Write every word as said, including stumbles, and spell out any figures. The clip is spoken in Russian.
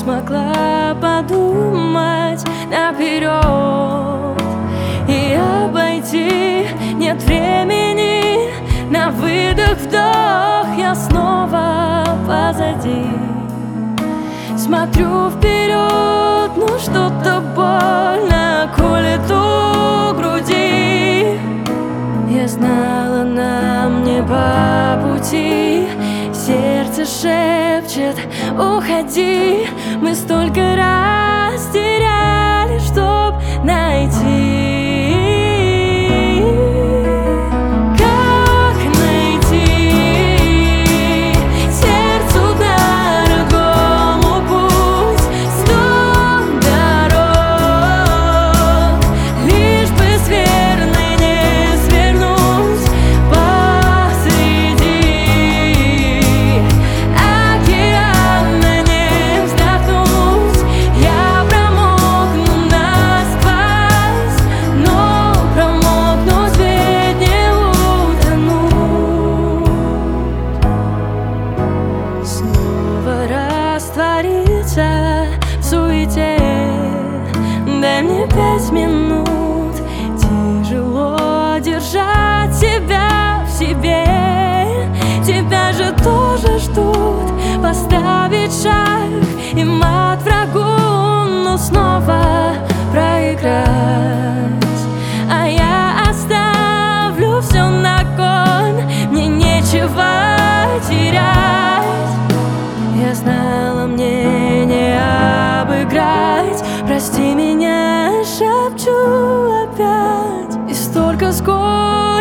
смогла подумать наперед и обойти. Нет времени на выдох-вдох, я снова позади. Смотрю вперед, но что-то больно колет у груди. Я знала, нам не по пути. Сердце шепчет: уходи. Мы столько раз теряли, чтоб найти. Раствориться в суете. Дай мне пять минут. Тяжело держать себя в себе. Тебя же тоже ждут. Поставить шаг и мат врагу, но снова проиграть. А я оставлю все на кон. Мне нечего терять. Я знала, мне не обыграть. Прости меня, шепчу опять. И столько скорби